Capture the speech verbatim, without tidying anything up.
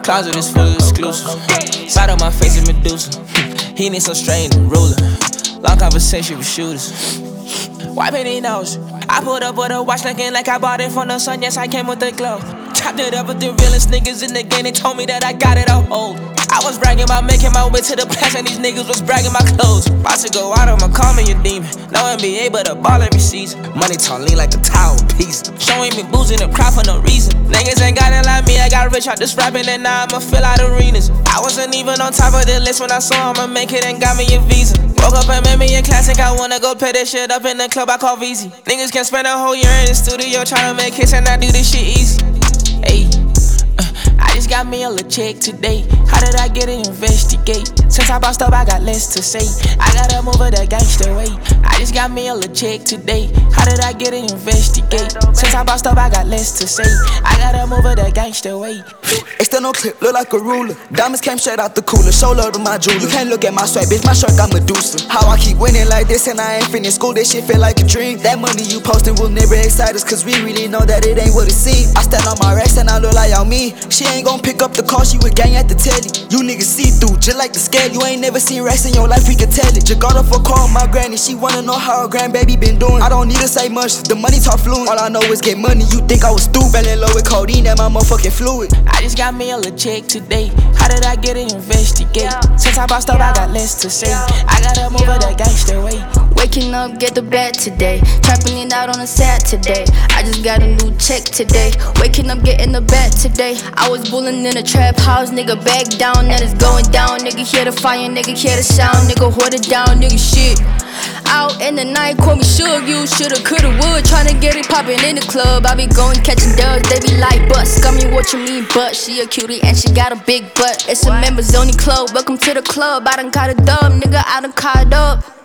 Closet is full of exclusives. Side of my face is Medusa. He needs some strain and ruler. Long conversation with shooters. Wiping their nose. I pulled up with a watch looking like I bought it from the sun. Yes, I came with the glow. Chopped it up with the realest niggas in the game. They told me that I got it on hold. I was bragging about making my way to the past, and these niggas was bragging my clothes. About to go out, I'ma call me a demon. No N B A, but a ball every season. Money talk lean like a towel piece. Showing me booze in the crowd for no reason. Niggas ain't got it like me, I got rich out this rapping, and now I'ma fill out arenas. I wasn't even on top of the list when I saw I'ma make it and got me a visa. Woke up and made me a classic, I wanna go play this shit up in the club I call V Z. Niggas can spend a whole year in the studio trying to make hits, and I do this shit easy. Ayy. I just got me a little check today. How did I get it? Investigate. Since I bossed up, I got less to say. I gotta move it that gangster way. I just got me a little check today. How did I get it? Investigate. Since I bossed up, I got less to say. I gotta move it that gangster way. External clip, look like a ruler. Diamonds came straight out the cooler. Show love to my jeweler. You can't look at my swag, bitch. My shirt got Medusa. How I keep winning like this and I ain't finished school. This shit feel like a dream. That money you posting will never excite us, cause we really know that it ain't what it seems. I stand on my racks and I look like y'all me. She ain't gon' pick up the call, she with gang at the telly. You niggas see through, just like the scale. You ain't never seen racks in your life, we can tell it. Just got off a call with my granny, she wanna know how her grandbaby been doing. I don't need to say much, the money talk fluent. All I know is get money, you think I was stupid. Fell in love with codeine, that my motherfucking fluid. I just got me a little check today. How did I get it? Investigate. Since I bossed up, I got less to say. I gotta move it that gangster way. Waking up, get the bed today. Trapping it out on a Saturday. I just got a new check today. Waking up, getting the bed today. I was bullin' in a trap house, nigga, back down, that is going down. Nigga, hear the fire, nigga, hear the sound. Nigga, hold it down, nigga, shit. Out in the night, call me Suge, you shoulda, coulda, would. Tryna get it poppin' in the club. I be going catching dubs, they be like, bust. Got me what you mean, but she a cutie and she got a big butt. It's a members only club, welcome to the club. I done got a dub, nigga, I done caught up.